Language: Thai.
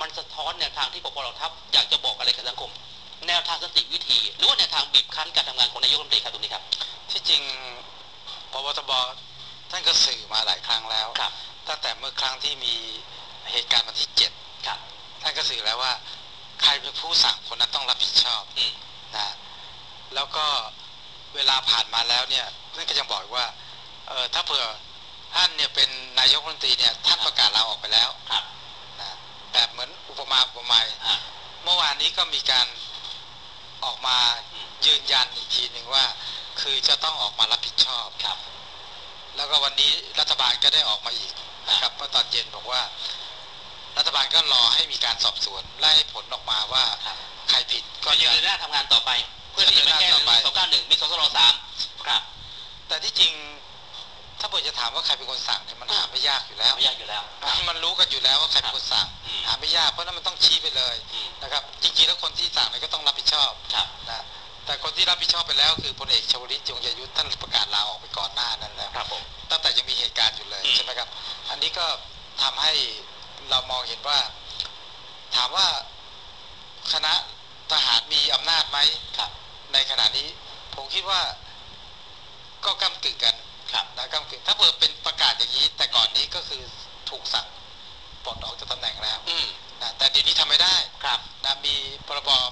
มันสะท้อนแนวทางที่ปป.เหล่าทัพอยากจะบอกอะไรกับสังคมแนวทางสติวิธีหรือว่าแนวทางบีบคั้นการทำงานของนายกรัฐมนตรีครับตรงนี้ครับที่จริงพบทบท่านก็สื่อมาหลายครั้งแล้วตั้งแต่เมื่อครั้งที่มีเหตุการณ์วันที่7ท่านก็สื่อแล้วว่าใครเป็นผู้สั่งคนนั้นต้องรับผิดชอบนะแล้วก็เวลาผ่านมาแล้วเนี่ยท่านก็ยังบอกว่าถ้าเผื่อท่านเนี่ยเป็นนายกรัฐมนตรีเนี่ยท่านประกาศลาออกไปแล้วนะแบบเหมือนอุปมาอุปไมยเมื่อวานนี้ก็มีการออกมายืนยันอีกทีหนึ่งว่าคือจะต้องออกมารับผิดชอบแล้วก็วันนี้รัฐบาลก็ได้ออกมาอีกนะครับเมื่อตอนเย็นบอกว่ารัฐบาลก็รอให้มีการสอบสวนไล่ผลออกมาว่าใครผิดก็จะเดินหน้าทำงานต่อไปเพื่อที่จะไปแก้291มีสสร3ครับแต่ที่จริงถ้าผมจะถามว่าใครเป็นคนสั่งเนี่ยมันหาไม่ยากอยู่แล้วมันรู้กันอยู่แล้วว่าใครเป็นคนสั่งหาไม่ยากเพราะนั้นมันต้องชี้ไปเลยนะครับจริงๆแล้วคนที่สั่งเนี่ยก็ต้องรับผิดชอบนะแต่คนที่รับผิดชอบไปแล้วคือพลเอกชวลิตจงใจยุทธท่านประกาศลาออกไปก่อนหน้านั้นแล้วตั้งแต่ยังมีเหตุการณ์อยู่เลยใช่ไหมครับอันนี้ก็ทำให้เรามองเห็นว่าถามว่าคณะทหารมีอำนาจไหมในขณะนี้ผมคิดว่าก็ก้ำกึ่งกันนะก้ำกึ่งถ้าเปิดเป็นประกาศอย่างนี้แต่ก่อนนี้ก็คือถูกสั่งปลดออกจากตำแหน่งแล้วนะแต่เดี๋ยวนี้ทำไม่ได้นะมีพรบ